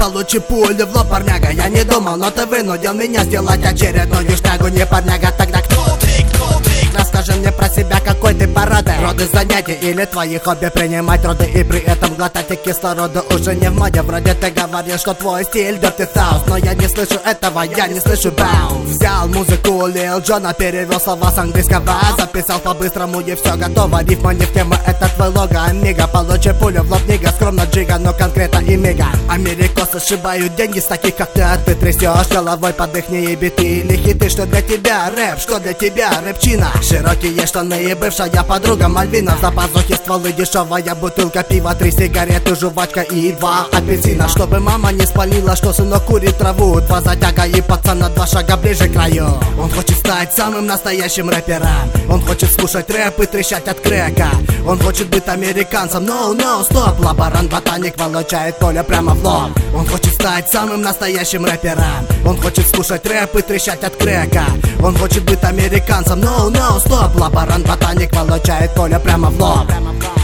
получи пулю в лоб, парняга. Я не думал, но ты вынудил меня сделать очередную штагу. Не парняга, тогда кто ты? Расскажи мне про себя, какой ты породы. Роды занятий или твои хобби принимать роды и при этом глотать кислорода уже не в моде. Вроде ты говорил, что твой стиль Dirty South, но я не слышу этого, я не слышу bounce. Взял музыку Лил Джона, перевел слова с английского, записал по-быстрому и все готово. Рифма не в тему, это твой лого, амиго. Получи пулю в лоб, нига, скромно джига, но конкретно и мига. Америкосы сшибают деньги с таких, как ты, а ты трясешь головой под ихние биты или хиты. Что для тебя рэп, что для тебя рэпчина? Широкие штаны и бывшая подруга Мальвина. За пазухи стволы, дешевая бутылка пива, 3 сигареты, жвачка и 2 апельсина. Чтобы мама не спалила, что сынок курит траву. 2 затяга и пацан на 2 шага ближе к краю. Он хочет стать самым настоящим рэпером. Он хочет слушать рэп и трещать от крека. Он хочет быть американцем, no, стоп. Лаборант ботаник получает поле прямо в лоб. Он хочет стать самым настоящим рэпером. Он хочет слушать рэп и трещать от крека. Он хочет быть американцем, no, стоп. Лаборант ботаник получает поле прямо в лоб.